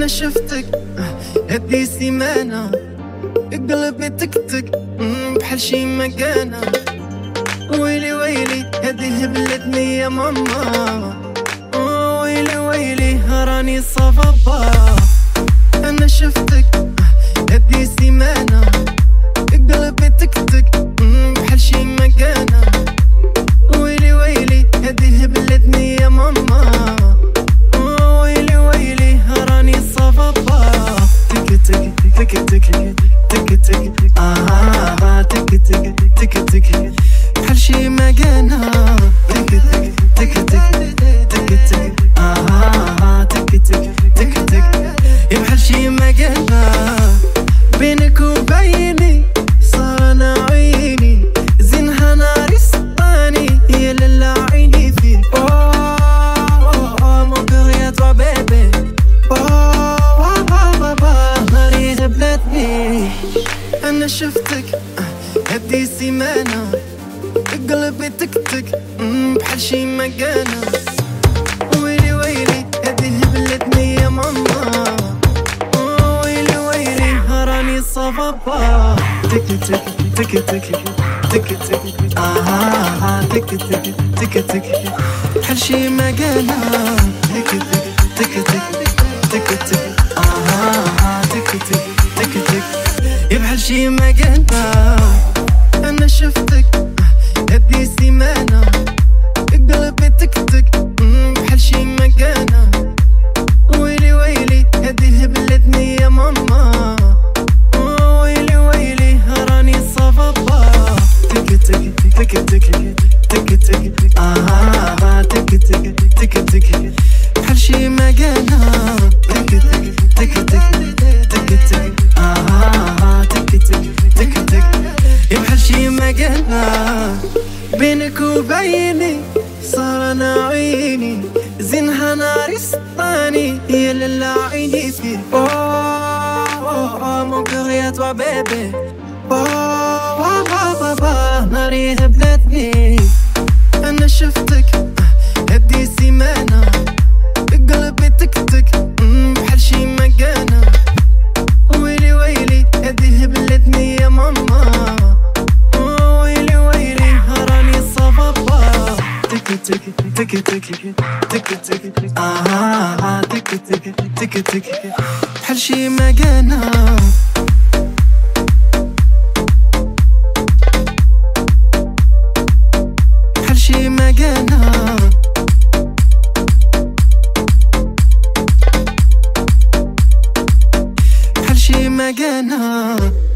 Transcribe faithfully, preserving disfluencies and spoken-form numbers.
انا شفتك هدي سيمانة قلبي تكتك بحال شي مكانة. ويلي ويلي هدي هبلتني يا ماما، ويلي ويلي راني صفابا. انا شفتك هدي سيمانة قلبي تكتك بحال شي مكانة. ويلي ويلي هدي هبلتني يا ماما، ويلي ويلي راني صفابا. تك تك تك تك تك تك آه تك تك تك تك بحال شي مكانة. تك تك تك تك تك تك آه تك تك تك تك يا بحال شي مكانة. بينك وبيني صار انا عيني زينها ناري سطاني يا لالا عيني فيك. اوه مون كور يا توا بيبي، اوه بابا ناري هبلتني. انا شفتك هدي سيمانة قلبي تكتك بحال شي مكانة. ويلي ويلي هدي هبلتني يا ماما، ويلي ويلي راني صفابا. تك تك تك تك تك تك آه تك تك تك تك بحال شي مكانة. تك تك تك تك تك تك آه تك تك تك تك يا بحال شي مكانة. انا شفتك هدي سيمانة قلبي تكتك بحال شي مكانة. ويلي ويلي هدي هبلتني يا ماما، ويلي ويلي راني صفابا. تك تك تك تك تك تك آه تك تك تك تك بحال شي مكانة. تك تك تك تك تك تك آه تك تك تك تك يا بحال شي مكانة. بينك وبيني صار انا عيني زينها ناري سطاني يا لالا عيني فيك. اوه مون كور يا توا بيبي، اوه بابا ناري هبلتني. انا شفتك هدي سيمانة قلبي تكتك بحال شي مكانة. ويلي ويلي هدي هبلتني يا ماما، ويلي ويلي راني صفابا. تك تك تك تك تك تك آه تك تك تك تك بحال شي مكانة. بحال شي مكانة. بحال شي مكانة.